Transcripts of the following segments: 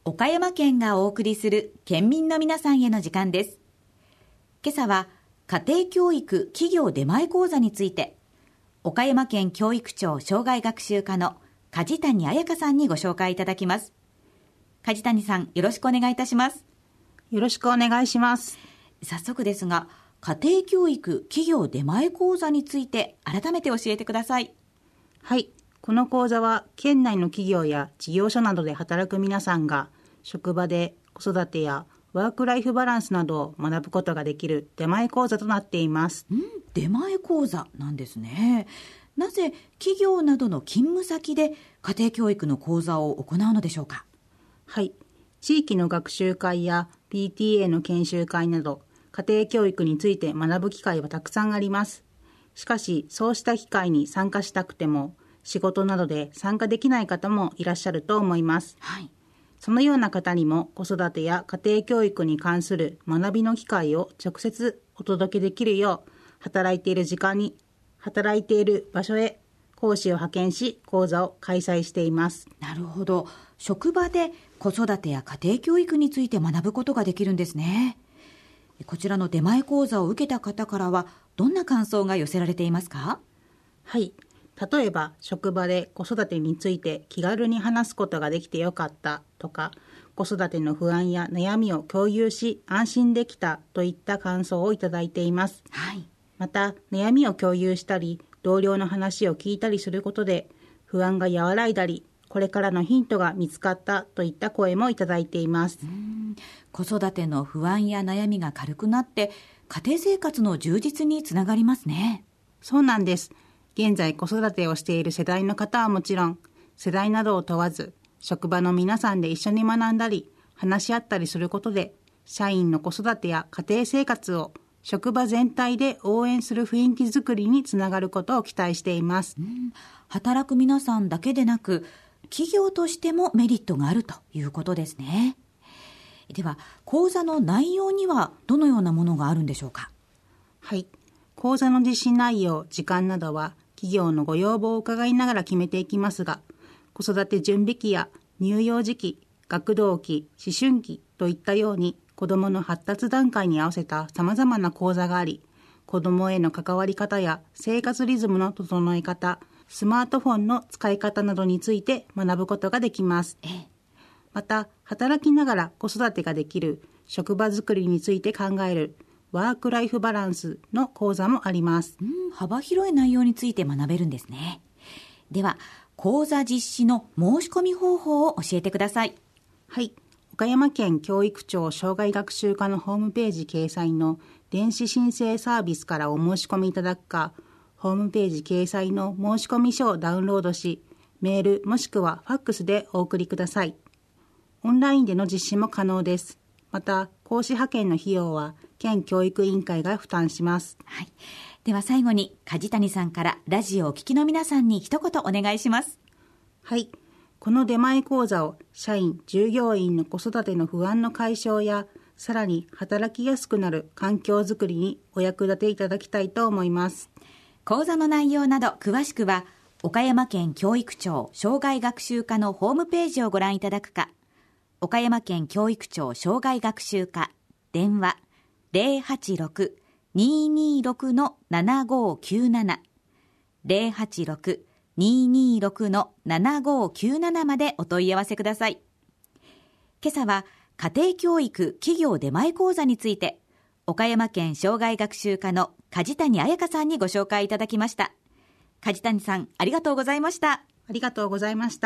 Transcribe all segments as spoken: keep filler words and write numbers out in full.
岡山県がお送りする県民の皆さんへの時間です。今朝は家庭教育企業出前講座について、岡山県教育庁障害学習課の梶谷彩香さんにご紹介いただきます。梶谷さん、よろしくお願いいたします。 よろしくお願いします。 早速ですが、家庭教育企業出前講座について改めて教えてください。 はい、この講座は県内の企業や事業所などで働く皆さんが職場で子育てやワークライフバランスなどを学ぶことができる出前講座となっています。 ん出前講座なんですね。なぜ企業などの勤務先で家庭教育の講座を行うのでしょうか。 はい、地域の学習会や ピーティーエー の研修会など家庭教育について学ぶ機会はたくさんあります。しかしそうした機会に参加したくても仕事などで参加できない方もいらっしゃると思います。 はい、 そのような方にも子育てや家庭教育に関する学びの機会を直接お届けできるよう、働いている時間に働いている場所へ講師を派遣し講座を開催しています。 なるほど。職場で子育てや家庭教育について学ぶことができるんですね。こちらの出前講座を受けた方からはどんな感想が寄せられていますか。 はい、例えば職場で子育てについて気軽に話すことができてよかったとか、子育ての不安や悩みを共有し安心できたといった感想をいただいています。 はい、 また悩みを共有したり同僚の話を聞いたりすることで不安が和らいだり、これからのヒントが見つかったといった声もいただいています。 うーん子育ての不安や悩みが軽くなって家庭生活の充実につながりますね。 そうなんです。現在子育てをしている世代の方はもちろん、世代などを問わず職場の皆さんで一緒に学んだり話し合ったりすることで、社員の子育てや家庭生活を職場全体で応援する雰囲気づくりにつながることを期待しています。 うん働く皆さんだけでなく企業としてもメリットがあるということですね。では講座の内容にはどのようなものがあるんでしょうか。 はい、講座の実施内容、時間などは企業のご要望を伺いながら決めていきますが、子育て準備期や乳幼児期、学童期、思春期といったように子どもの発達段階に合わせたさまざまな講座があり、子どもへの関わり方や生活リズムの整え方、スマートフォンの使い方などについて学ぶことができます。 ええ、 また働きながら子育てができる職場づくりについて考えるワークライフバランスの講座もあります。 うん幅広い内容について学べるんですね。では講座実施の申し込み方法を教えてください。 はい、岡山県教育庁障害学習課のホームページ掲載の電子申請サービスからお申し込みいただくか、ホームページ掲載の申し込み書をダウンロードし、メールもしくはファックスでお送りください。オンラインでの実施も可能です。また講師派遣の費用は県教育委員会が負担します。 はい、では最後に梶谷さんからラジオをお聞きの皆さんに一言お願いします。 はい、この出前講座を社員・従業員の子育ての不安の解消や、さらに働きやすくなる環境づくりにお役立ていただきたいと思います。 講座の内容など詳しくは岡山県教育庁障害学習課のホームページをご覧いただくか、岡山県教育庁障害学習課電話 ゼロはちろく にーにーろく のななごーきゅうなな ゼロはちろく にーにーろく のななごーきゅうななまでお問い合わせください。今朝は家庭教育企業出前講座について岡山県障害学習課の梶谷彩香さんにご紹介いただきました。梶谷さん、ありがとうございました。 ありがとうございました。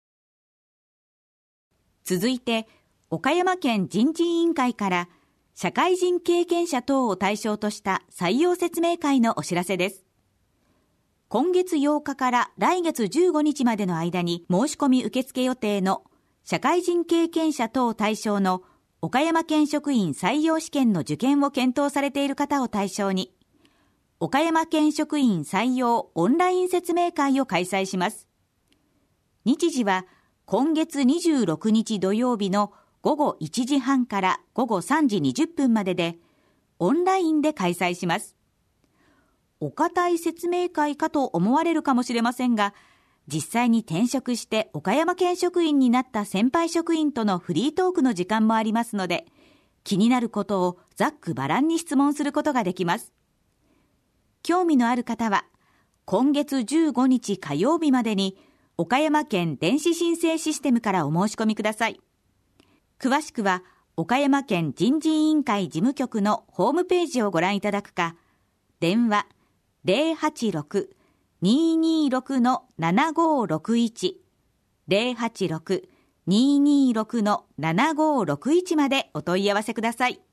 続いて岡山県人事委員会から社会人経験者等を対象とした採用説明会のお知らせです。今月ようかから来月じゅうごにちまでの間に申し込み受付予定の社会人経験者等対象の岡山県職員採用試験の受験を検討されている方を対象に岡山県職員採用オンライン説明会を開催します。日時は今月にじゅうろくにち土曜日のごごいちじはんからごごさんじにじゅっぷんまででオンラインで開催します。お堅い説明会かと思われるかもしれませんが、 実際に転職して岡山県職員になった先輩職員とのフリートークの時間もありますので、気になることをざっくばらんに質問することができます。興味のある方は、今月じゅうごにち火曜日までに岡山県電子申請システムからお申し込みください。詳しくは岡山県人事委員会事務局のホームページをご覧いただくか、電話 ゼロはちろく にーにーろく ななごーろくいち ゼロはちろく にーにーろく ななごーろくいち までお問い合わせください。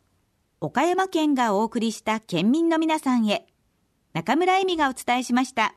岡山県がお送りした県民の皆さんへ、中村恵美がお伝えしました。